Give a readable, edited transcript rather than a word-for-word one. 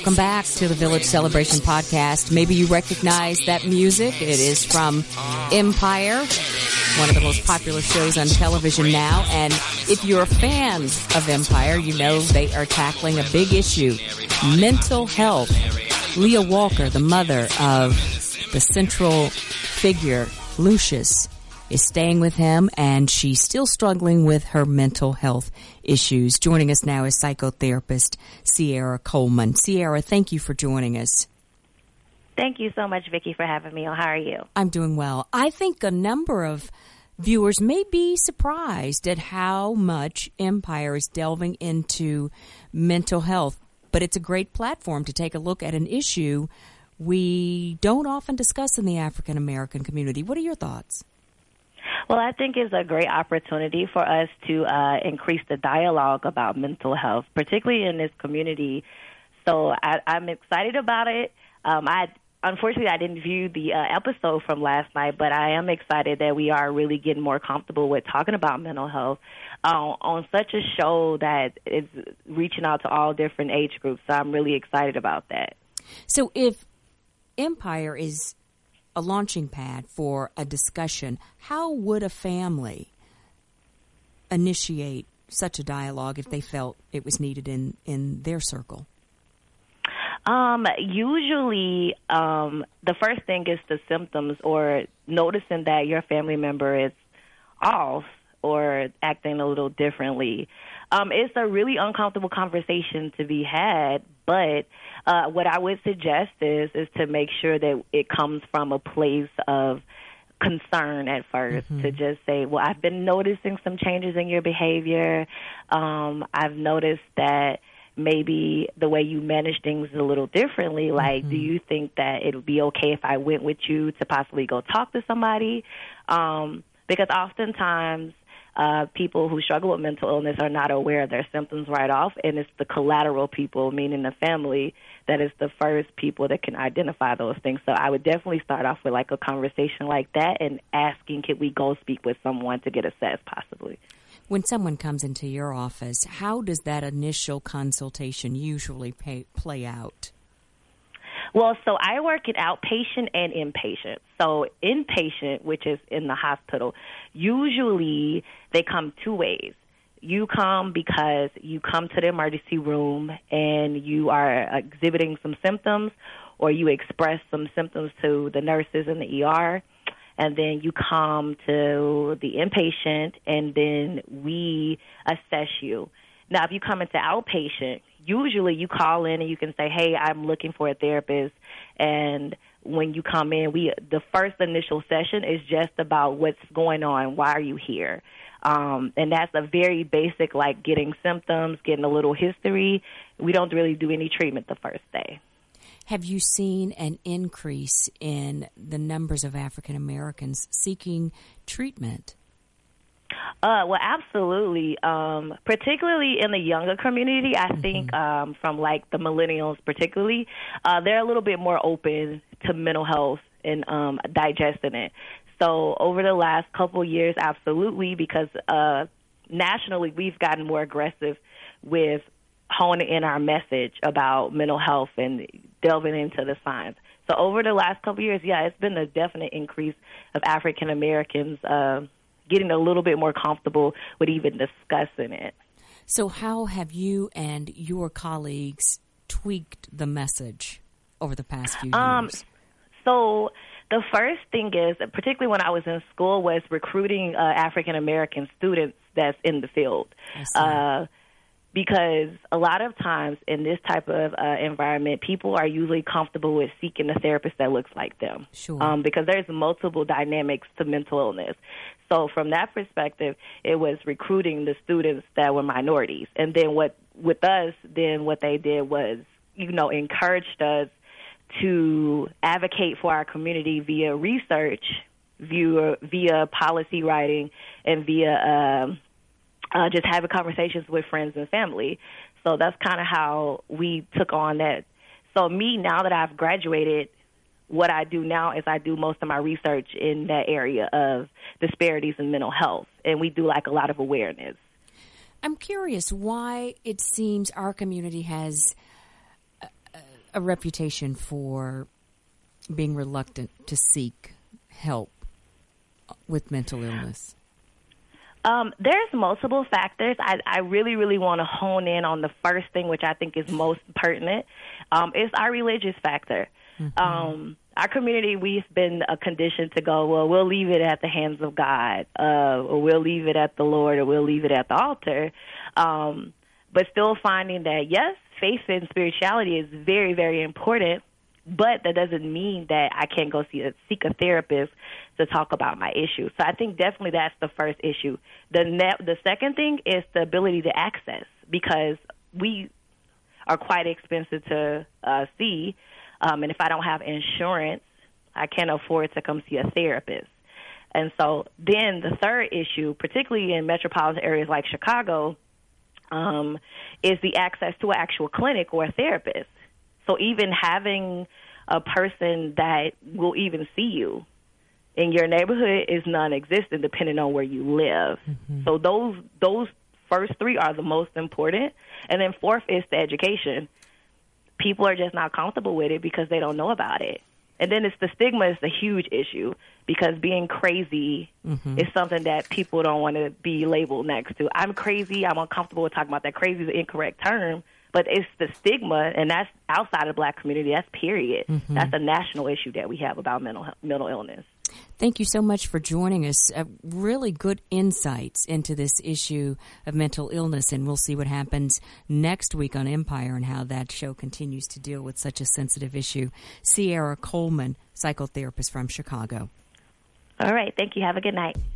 Welcome back to the Village Celebration Podcast. Maybe you recognize that music. It is from Empire, one of the most popular shows on television now. And if you're a fan of Empire, you know they are tackling a big issue, mental health. Leah Walker, the mother of the central figure, Lucius, is staying with him, and she's still struggling with her mental health issues. Joining us now is psychotherapist Sierra Coleman. Sierra, thank you for joining us. Thank you so much, Vicki, for having me on. How are you? I'm doing well. I think a number of viewers may be surprised at how much Empire is delving into mental health, but it's a great platform to take a look at an issue we don't often discuss in the African American community. What are your thoughts? Well, I think it's a great opportunity for us to increase the dialogue about mental health, particularly in this community. So I'm excited about it. Unfortunately, I didn't view the episode from last night, but I am excited that we are really getting more comfortable with talking about mental health on such a show that is reaching out to all different age groups. So I'm really excited about that. So if Empire is a launching pad for a discussion, how would a family initiate such a dialogue if they felt it was needed in their circle? Usually, the first thing is the symptoms or noticing that your family member is off or acting a little differently. It's a really uncomfortable conversation to be had, but what I would suggest is to make sure that it comes from a place of concern at first, to just say, well, I've been noticing some changes in your behavior. I've noticed that maybe the way you manage things is a little differently. Like, do you think that it would be okay if I went with you to possibly go talk to somebody? Because oftentimes people who struggle with mental illness are not aware of their symptoms right off, and it's the collateral people, meaning the family, that is the first people that can identify those things. So I would definitely start off with like a conversation like that and asking, could we go speak with someone to get assessed possibly? When someone comes into your office, how does that initial consultation usually play out? Well, so I work at outpatient and inpatient. So inpatient, which is in the hospital, usually they come two ways. You come because you come to the emergency room and you are exhibiting some symptoms, or you express some symptoms to the nurses in the ER, and then you come to the inpatient, and then we assess you. Now, if you come into outpatient, usually you call in and you can say, hey, I'm looking for a therapist. And when you come in, the first initial session is just about what's going on. Why are you here? And that's a very basic, like getting symptoms, getting a little history. We don't really do any treatment the first day. Have you seen an increase in the numbers of African Americans seeking treatment? Well, absolutely. Particularly in the younger community, I think from like the millennials particularly, they're a little bit more open to mental health and digesting it. So over the last couple of years, absolutely, because nationally we've gotten more aggressive with honing in our message about mental health and delving into the science. So over the last couple of years, yeah, it's been a definite increase of African Americans getting a little bit more comfortable with even discussing it. So how have you and your colleagues tweaked the message over the past few years? So the first thing is, particularly when I was in school, was recruiting African-American students that's in the field. Because a lot of times in this type of environment, people are usually comfortable with seeking a therapist that looks like them. Sure. Because there's multiple dynamics to mental illness. So from that perspective, it was recruiting the students that were minorities. And then what they did was, encouraged us to advocate for our community via research, via policy writing, and via just having conversations with friends and family. So that's kind of how we took on that. So me, now that I've graduated, what I do now is I do most of my research in that area of disparities in mental health, and we do like a lot of awareness. I'm curious why it seems our community has a reputation for being reluctant to seek help with mental illness? There's multiple factors. I really, really want to hone in on the first thing, which I think is most pertinent. It's our religious factor. Mm-hmm. Our community, we've been conditioned to go, well, we'll leave it at the hands of God, or we'll leave it at the Lord, or we'll leave it at the altar. But still finding that, yes, faith and spirituality is very, very important, but that doesn't mean that I can't go seek a therapist to talk about my issue. So I think definitely that's the first issue. The second thing is the ability to access, because we are quite expensive to see. And if I don't have insurance, I can't afford to come see a therapist. And so then the third issue, particularly in metropolitan areas like Chicago, is the access to an actual clinic or a therapist. So even having a person that will even see you in your neighborhood is non-existent depending on where you live. Mm-hmm. So those first three are the most important. And then fourth is the education. People are just not comfortable with it because they don't know about it. And then it's the stigma is a huge issue, because being crazy mm-hmm. is something that people don't want to be labeled next to. I'm crazy. I'm uncomfortable with talking about that. Crazy is an incorrect term, but it's the stigma, and that's outside of the Black community. That's period. Mm-hmm. That's a national issue that we have about mental illness. Thank you so much for joining us. Really good insights into this issue of mental illness, and we'll see what happens next week on Empire and how that show continues to deal with such a sensitive issue. Sierra Coleman, psychotherapist from Chicago. All right. Thank you. Have a good night.